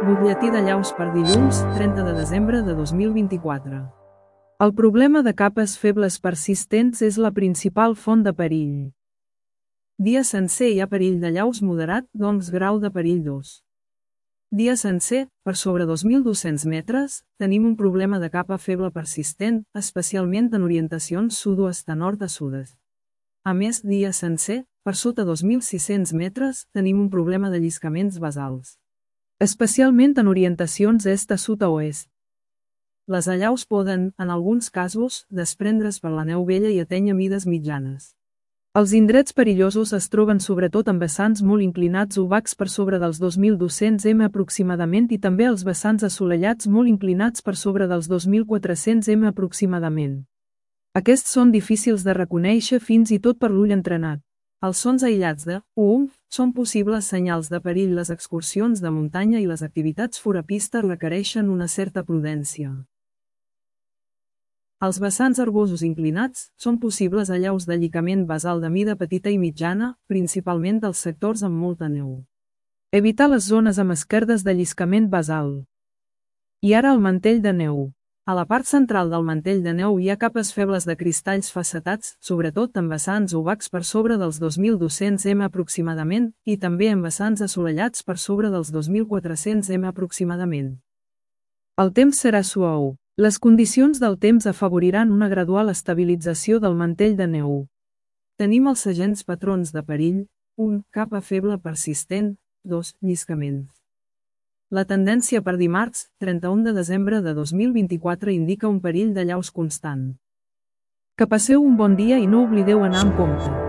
Butlletí de llaus per dilluns, 30 de desembre de 2024. El problema de capes febles persistents és la principal font de perill. Dia sencer hi ha perill de llaus moderat, doncs grau de perill 2. Dia sencer, per sobre 2.200 metres, tenim un problema de capa feble persistent, especialment en orientacions sud-oest a nord a sud-est. A més, dia sencer, per sota 2.600 metres, tenim un problema de lliscaments basals, especialment en orientacions est a sud a oest. Les allaus poden, en alguns casos, desprendre's per la neu vella i atènyer mides mitjanes. Els indrets perillosos es troben sobretot en vessants molt inclinats obacs per sobre dels 2.200 m aproximadament i també els vessants assolellats molt inclinats per sobre dels 2.400 m aproximadament. Aquests són difícils de reconèixer fins i tot per l'ull entrenat. Els sons aïllats de són possibles senyals de perill. Les excursions de muntanya i les activitats fora pista requereixen una certa prudència. Els vessants herbosos inclinats són possibles allaus de llicament basal de mida petita i mitjana, principalment dels sectors amb molta neu. Evitar les zones amb esquerdes de lliscament basal. I ara el mantell de neu. A la part central del mantell de neu hi ha capes febles de cristalls facetats, sobretot en vessants obacs per sobre dels 2.200 m aproximadament, i també en vessants assolellats per sobre dels 2.400 m aproximadament. El temps serà suau. Les condicions del temps afavoriran una gradual estabilització del mantell de neu. Tenim els següents patrons de perill: 1. Capa feble persistent. 2. Lliscaments. La tendència per dimarts, 31 de desembre de 2024 indica un perill de llaus constant. Que passeu un bon dia i no oblideu anar amb compte.